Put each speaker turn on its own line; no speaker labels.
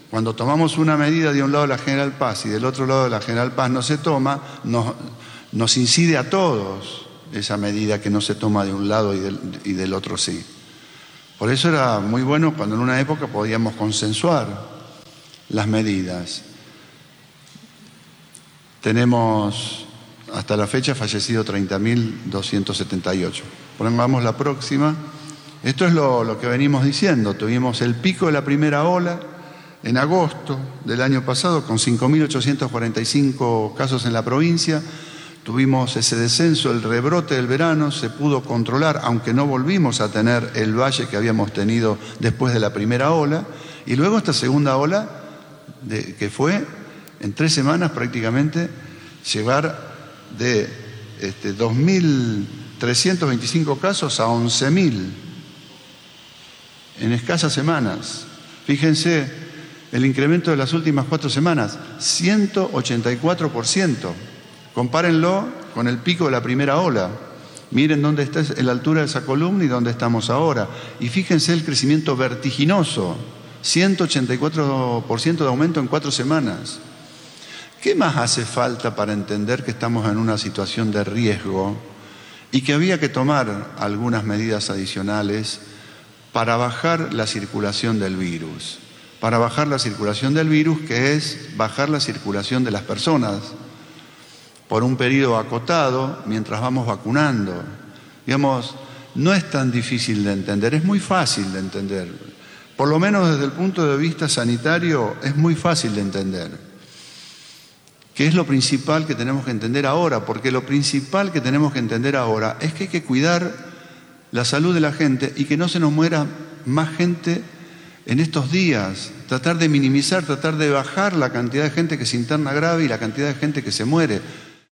Cuando tomamos una medida de un lado de la General Paz y del otro lado de la General Paz no se toma, nos incide a todos esa medida que no se toma de un lado y del otro sí. Por eso era muy bueno cuando en una época podíamos consensuar las medidas. Tenemos hasta la fecha fallecido 30.278. Pongamos la próxima. Esto es lo que venimos diciendo. Tuvimos el pico de la primera ola en agosto del año pasado con 5.845 casos en la provincia. Tuvimos ese descenso, el rebrote del verano, se pudo controlar, aunque no volvimos a tener el valle que habíamos tenido después de la primera ola. Y luego esta segunda ola, que fue en 3 semanas prácticamente, llevar de 2.325 casos a 11.000 en escasas semanas. Fíjense, el incremento de las últimas 4 semanas, 184%. Compárenlo con el pico de la primera ola. Miren dónde está en la altura de esa columna y dónde estamos ahora. Y fíjense el crecimiento vertiginoso, 184% de aumento en 4 semanas. ¿Qué más hace falta para entender que estamos en una situación de riesgo y que había que tomar algunas medidas adicionales para bajar la circulación del virus? Para bajar la circulación del virus, que es bajar la circulación de las personas por un periodo acotado mientras vamos vacunando. Digamos, no es tan difícil de entender, es muy fácil de entender. Por lo menos desde el punto de vista sanitario es muy fácil de entender. ¿Qué es lo principal que tenemos que entender ahora? Porque lo principal que tenemos que entender ahora es que hay que cuidar la salud de la gente y que no se nos muera más gente en estos días. Tratar de minimizar, tratar de bajar la cantidad de gente que se interna grave y la cantidad de gente que se muere.